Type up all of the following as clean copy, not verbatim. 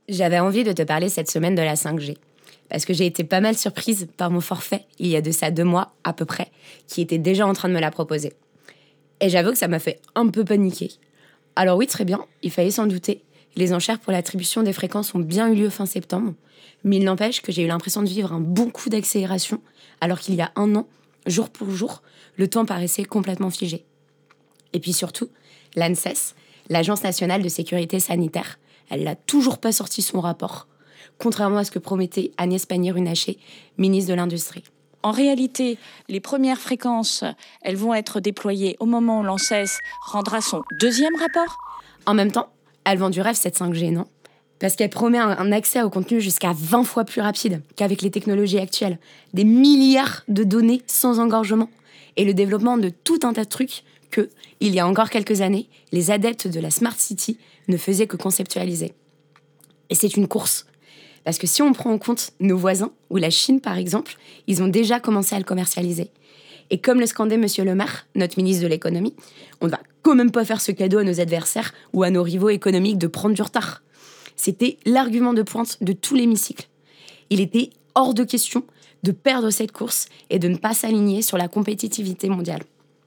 J'avais envie de te parler cette semaine de la 5G. Parce que j'ai été pas mal surprise par mon forfait, il y a de ça 2 mois à peu près, qui était déjà en train de me la proposer. Et j'avoue que ça m'a fait un peu paniquer. Alors oui, très bien, il fallait s'en douter. Les enchères pour l'attribution des fréquences ont bien eu lieu fin septembre. Mais il n'empêche que j'ai eu l'impression de vivre un bon coup d'accélération, alors qu'il y a 1 an, jour pour jour, le temps paraissait complètement figé. Et puis surtout, l'ANSES, l'Agence nationale de sécurité sanitaire, elle n'a toujours pas sorti son rapport, contrairement à ce que promettait Agnès Pannier-Runacher, ministre de l'Industrie. En réalité, les premières fréquences, elles vont être déployées au moment où l'ANSES rendra son 2e rapport. En même temps, elle vend du rêve cette 5G, non ? Parce qu'elle promet un accès au contenu jusqu'à 20 fois plus rapide qu'avec les technologies actuelles. Des milliards de données sans engorgement. Et le développement de tout un tas de trucs que, il y a encore quelques années, les adeptes de la Smart City ne faisaient que conceptualiser. Et c'est une course. Parce que si on prend en compte nos voisins, ou la Chine par exemple, ils ont déjà commencé à le commercialiser. Et comme le scandait Monsieur Le Maire, notre ministre de l'économie, on ne va quand même pas faire ce cadeau à nos adversaires ou à nos rivaux économiques de prendre du retard. C'était l'argument de pointe de tout l'hémicycle. Il était hors de question de perdre cette course et de ne pas s'aligner sur la compétitivité mondiale.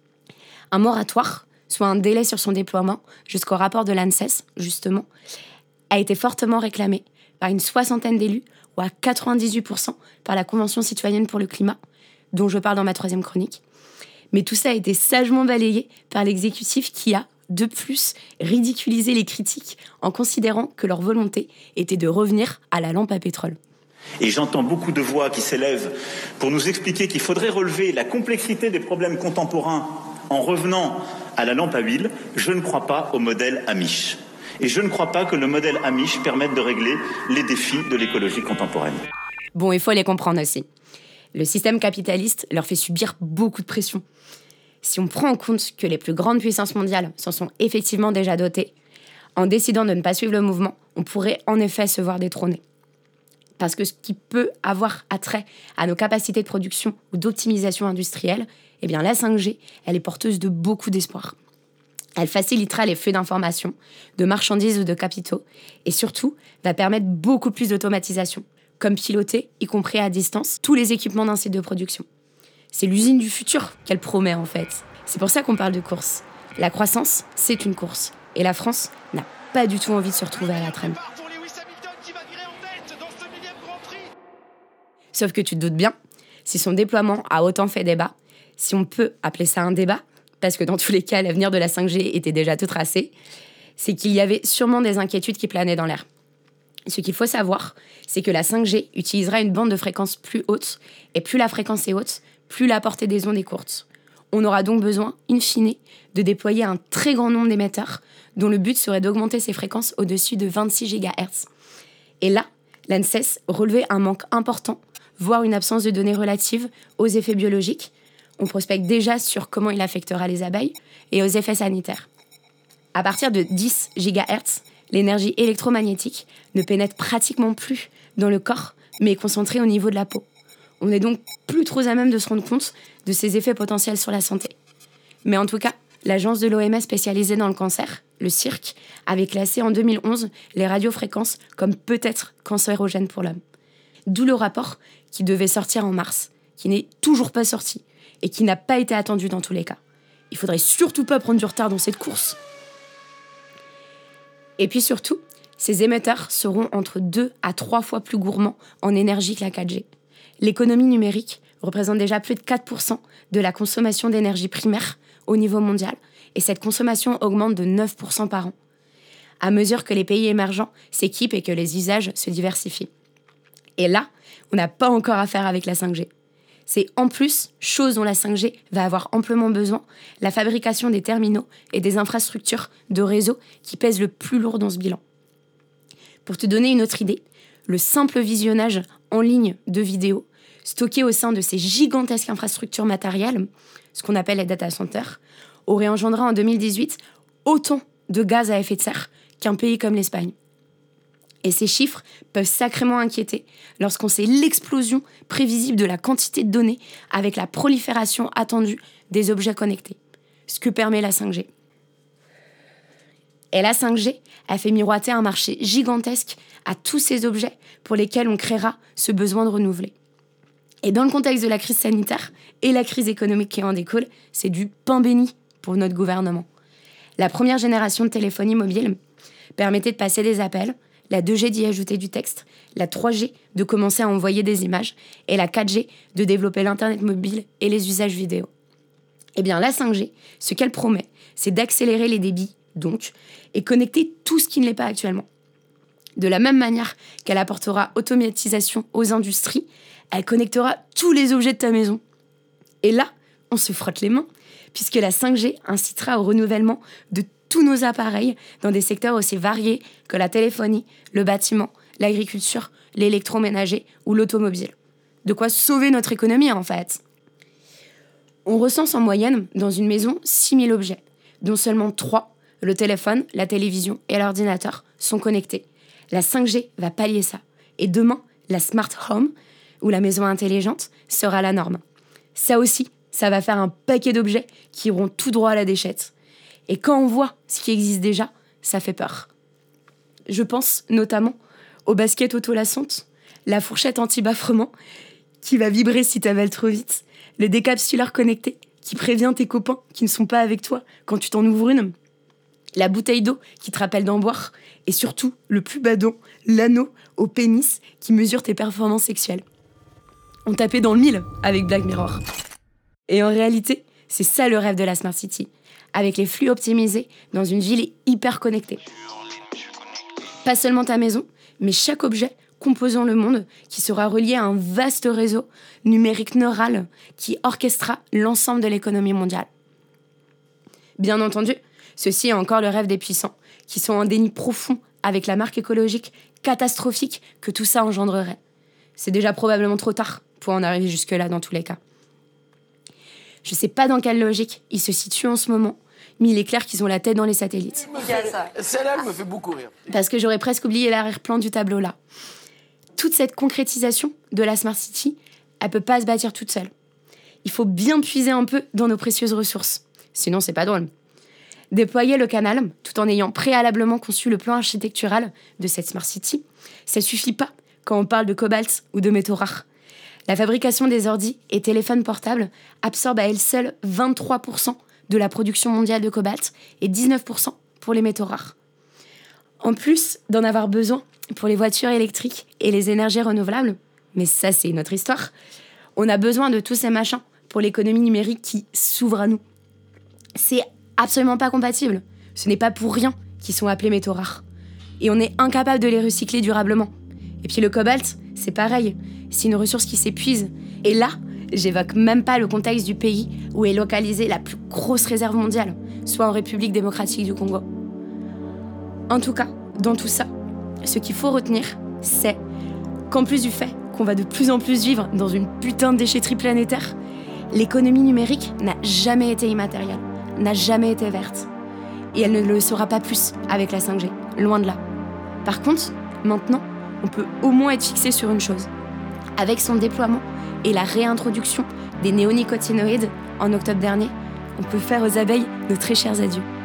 Un moratoire, soit un délai sur son déploiement jusqu'au rapport de l'ANSES, justement, a été fortement réclamé par une 60aine d'élus ou à 98% par la Convention citoyenne pour le climat, dont je parle dans ma 3e chronique. Mais tout ça a été sagement balayé par l'exécutif qui a, de plus, ridiculisé les critiques en considérant que leur volonté était de revenir à la lampe à pétrole. Et j'entends beaucoup de voix qui s'élèvent pour nous expliquer qu'il faudrait relever la complexité des problèmes contemporains en revenant à la lampe à huile. Je ne crois pas au modèle Amish. Et je ne crois pas que le modèle Amish permette de régler les défis de l'écologie contemporaine. Bon, il faut les comprendre aussi. Le système capitaliste leur fait subir beaucoup de pression. Si on prend en compte que les plus grandes puissances mondiales s'en sont effectivement déjà dotées, en décidant de ne pas suivre le mouvement, on pourrait en effet se voir détrôner. Parce que ce qui peut avoir attrait à nos capacités de production ou d'optimisation industrielle, eh bien la 5G, elle est porteuse de beaucoup d'espoir. Elle facilitera les flux d'informations, de marchandises ou de capitaux, et surtout va permettre beaucoup plus d'automatisation, comme piloter, y compris à distance, tous les équipements d'un site de production. C'est l'usine du futur qu'elle promet en fait. C'est pour ça qu'on parle de course. La croissance, c'est une course. Et la France n'a pas du tout envie de se retrouver à la traîne. Sauf que tu te doutes bien, si son déploiement a autant fait débat, si on peut appeler ça un débat, parce que dans tous les cas, l'avenir de la 5G était déjà tout tracé, c'est qu'il y avait sûrement des inquiétudes qui planaient dans l'air. Ce qu'il faut savoir, c'est que la 5G utilisera une bande de fréquence plus haute, et plus la fréquence est haute, plus la portée des ondes est courte. On aura donc besoin, in fine, de déployer un très grand nombre d'émetteurs, dont le but serait d'augmenter ces fréquences au-dessus de 26 GHz. Et là, l'ANSES relevait un manque important, voire une absence de données relatives aux effets biologiques. On prospecte déjà sur comment il affectera les abeilles et aux effets sanitaires. À partir de 10 GHz, l'énergie électromagnétique ne pénètre pratiquement plus dans le corps, mais est concentrée au niveau de la peau. On n'est donc plus trop à même de se rendre compte de ses effets potentiels sur la santé. Mais en tout cas, l'agence de l'OMS spécialisée dans le cancer, le CIRC, avait classé en 2011 les radiofréquences comme peut-être cancérogènes pour l'homme. D'où le rapport qui devait sortir en mars, qui n'est toujours pas sorti et qui n'a pas été attendu dans tous les cas. Il faudrait surtout pas prendre du retard dans cette course. Et puis surtout, ces émetteurs seront entre 2 à 3 fois plus gourmands en énergie que la 4G. L'économie numérique représente déjà plus de 4% de la consommation d'énergie primaire au niveau mondial, et cette consommation augmente de 9% par an, à mesure que les pays émergents s'équipent et que les usages se diversifient. Et là, on n'a pas encore affaire avec la 5G. C'est en plus, chose dont la 5G va avoir amplement besoin, la fabrication des terminaux et des infrastructures de réseau qui pèsent le plus lourd dans ce bilan. Pour te donner une autre idée, le simple visionnage en ligne de vidéos stockées au sein de ces gigantesques infrastructures matérielles, ce qu'on appelle les data centers, aurait engendré en 2018 autant de gaz à effet de serre qu'un pays comme l'Espagne. Et ces chiffres peuvent sacrément inquiéter lorsqu'on sait l'explosion prévisible de la quantité de données avec la prolifération attendue des objets connectés, ce que permet la 5G. Et la 5G a fait miroiter un marché gigantesque à tous ces objets pour lesquels on créera ce besoin de renouveler. Et dans le contexte de la crise sanitaire et la crise économique qui en découle, c'est du pain béni pour notre gouvernement. La première génération de téléphonie mobile permettait de passer des appels, la 2G d'y ajouter du texte, la 3G de commencer à envoyer des images et la 4G de développer l'Internet mobile et les usages vidéo. Eh bien, la 5G, ce qu'elle promet, c'est d'accélérer les débits, donc, et connecter tout ce qui ne l'est pas actuellement. De la même manière qu'elle apportera automatisation aux industries, elle connectera tous les objets de ta maison. Et là, on se frotte les mains, puisque la 5G incitera au renouvellement de tous nos appareils dans des secteurs aussi variés que la téléphonie, le bâtiment, l'agriculture, l'électroménager ou l'automobile. De quoi sauver notre économie, en fait. On recense en moyenne, dans une maison, 6000 objets, dont seulement 3, le téléphone, la télévision et l'ordinateur, sont connectés. La 5G va pallier ça. Et demain, la Smart Home, ou la maison intelligente, sera la norme. Ça aussi, ça va faire un paquet d'objets qui iront tout droit à la déchette. Et quand on voit ce qui existe déjà, ça fait peur. Je pense notamment aux baskets auto-lassantes, la fourchette anti-baffrement qui va vibrer si t'avales trop vite, le décapsuleur connecté qui prévient tes copains qui ne sont pas avec toi quand tu t'en ouvres une, la bouteille d'eau qui te rappelle d'en boire, et surtout, le plus badon, l'anneau au pénis qui mesure tes performances sexuelles. On tapait dans le mille avec Black Mirror. Et en réalité, c'est ça le rêve de la Smart City, avec les flux optimisés dans une ville hyper connectée. Pas seulement ta maison, mais chaque objet composant le monde qui sera relié à un vaste réseau numérique neural qui orchestrera l'ensemble de l'économie mondiale. Bien entendu, ceci est encore le rêve des puissants, qui sont en déni profond avec la marque écologique catastrophique que tout ça engendrerait. C'est déjà probablement trop tard pour en arriver jusque-là dans tous les cas. Je sais pas dans quelle logique ils se situent en ce moment, mais il est clair qu'ils ont la tête dans les satellites. Celle-là, elle me fait beaucoup rire. Parce que j'aurais presque oublié l'arrière-plan du tableau là. Toute cette concrétisation de la Smart City, elle peut pas se bâtir toute seule. Il faut bien puiser un peu dans nos précieuses ressources. Sinon, c'est pas drôle. Déployer le canal, tout en ayant préalablement conçu le plan architectural de cette Smart City, ça suffit pas quand on parle de cobalt ou de métaux rares. La fabrication des ordis et téléphones portables absorbe à elle seule 23% de la production mondiale de cobalt et 19% pour les métaux rares. En plus d'en avoir besoin pour les voitures électriques et les énergies renouvelables, mais ça c'est une autre histoire, on a besoin de tous ces machins pour l'économie numérique qui s'ouvre à nous. C'est absolument pas compatible. Ce n'est pas pour rien qu'ils sont appelés métaux rares. Et on est incapable de les recycler durablement. Et puis le cobalt, c'est pareil. C'est une ressource qui s'épuise. Et là, j'évoque même pas le contexte du pays où est localisée la plus grosse réserve mondiale, soit en République démocratique du Congo. En tout cas, dans tout ça, ce qu'il faut retenir, c'est qu'en plus du fait qu'on va de plus en plus vivre dans une putain de déchetterie planétaire, l'économie numérique n'a jamais été immatérielle, n'a jamais été verte. Et elle ne le sera pas plus avec la 5G, loin de là. Par contre, maintenant, on peut au moins être fixé sur une chose. Avec son déploiement et la réintroduction des néonicotinoïdes en octobre dernier, on peut faire aux abeilles de très chers adieux.